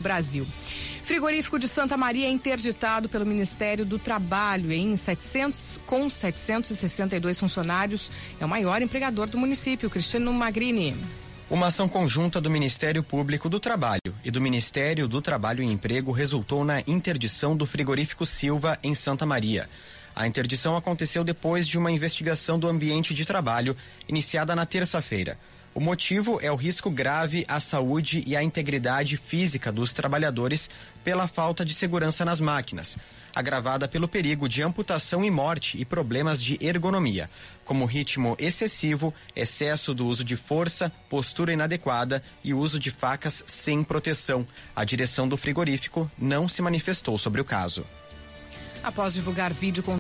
Brasil. Frigorífico de Santa Maria é interditado pelo Ministério do Trabalho com 762 funcionários. É o maior empregador do município. Cristiano Magrini. Uma ação conjunta do Ministério Público do Trabalho e do Ministério do Trabalho e Emprego resultou na interdição do frigorífico Silva em Santa Maria. A interdição aconteceu depois de uma investigação do ambiente de trabalho iniciada na terça-feira. O motivo é o risco grave à saúde e à integridade física dos trabalhadores pela falta de segurança nas máquinas, agravada pelo perigo de amputação e morte e problemas de ergonomia, como ritmo excessivo, excesso do uso de força, postura inadequada e uso de facas sem proteção. A direção do frigorífico não se manifestou sobre o caso. Após divulgar vídeo com